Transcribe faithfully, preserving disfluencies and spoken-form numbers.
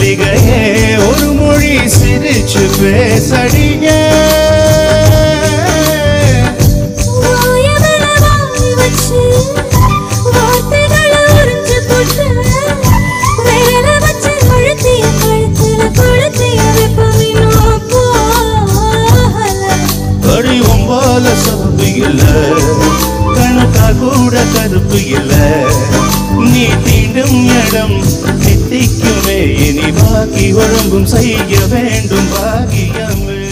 ரசிகையே ஒரு மொழி சிரிச்சு பேசடியே சோப்பு இல்ல கணக்கா கூட கருப்பு இல்ல நீ தீண்டும் இடம் நித்திக்குமே இனி பாக்கி ஒழுங்கும் செய்ய வேண்டும் பாக்கியமே